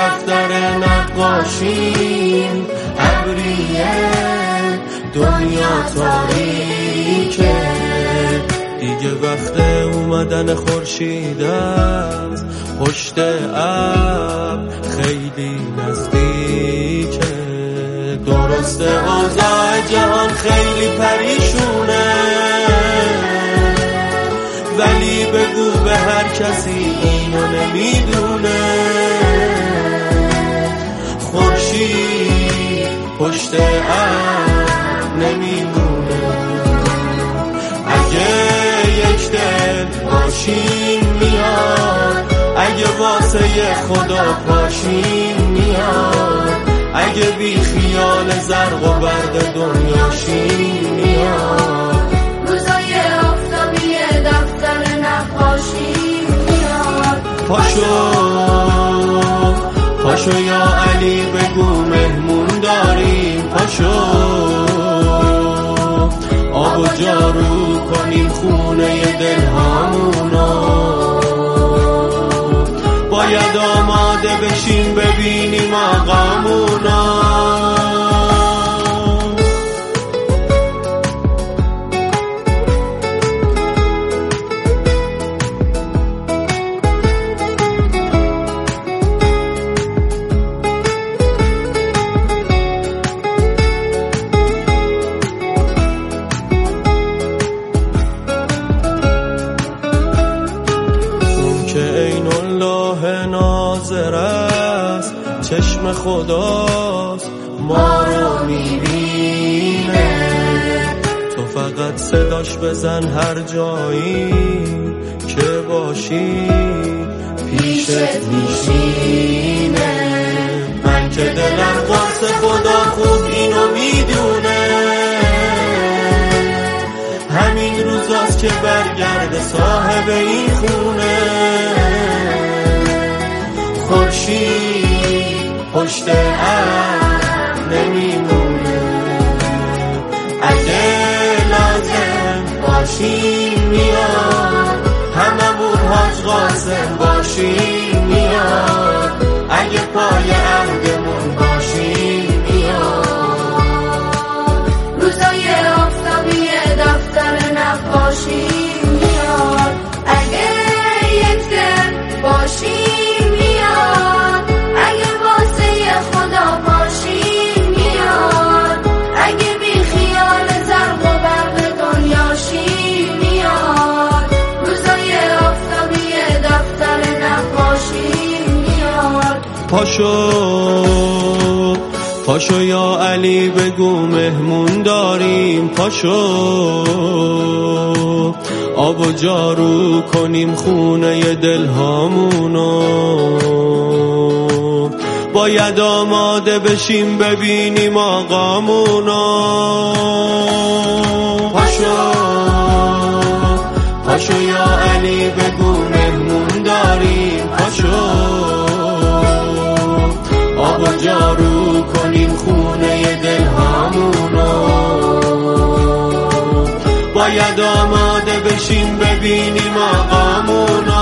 دفتر نقاشیم، ابریه دنیا تاریکه، دیگه وقت اومدن خورشید است، پشت ابر خیلی نزدیکه. درسته اوضاع جهان خیلی پریشونه، ولی بگو به هر کسی اینو نمیدونه، خورشید پشت ابر نمیمونه. اگه یک دل باشیم میاد، اگه واسه خدا پاشیم میاد، اگه بی خیال زرق و برق دنیاشیم میاد، روزای آفتابی دفتر نقاشیم میاد. پاشو یا علی بگو مهمون داریم، پاشو آب و جارو کنیم خونه دلهامونو، باید آماده بشیم ببینیم آقامونو. ناظر است، چشم خداست ما رو میبینه، تو فقط صداش بزن هر جایی که باشی پیشت میشینه. من که دلم واسه خدا خوب اینو میدونه، همین روزاست که برگرده صاحب این خونه، خورشید پشت ابر نمیمونه. اگه لازم باشیم میاد، هممون حاج قاسم باشیم میاد، اگه پای عهدمون باشیم میاد، روزای آفتابی دفتر نقاشیم میاد. اگه یک دل باشیم پاشو یا علی بگو مهمون داریم، پاشو آب و جارو کنیم خونه دلهامونو، باید آماده بشیم ببینیم آقامونو. پاشو یا علی بگو مهمون داریم، پاشو آب و جارو کنیم خونه دلهامونو، باید آماده بشیم ببینیم آقامونو.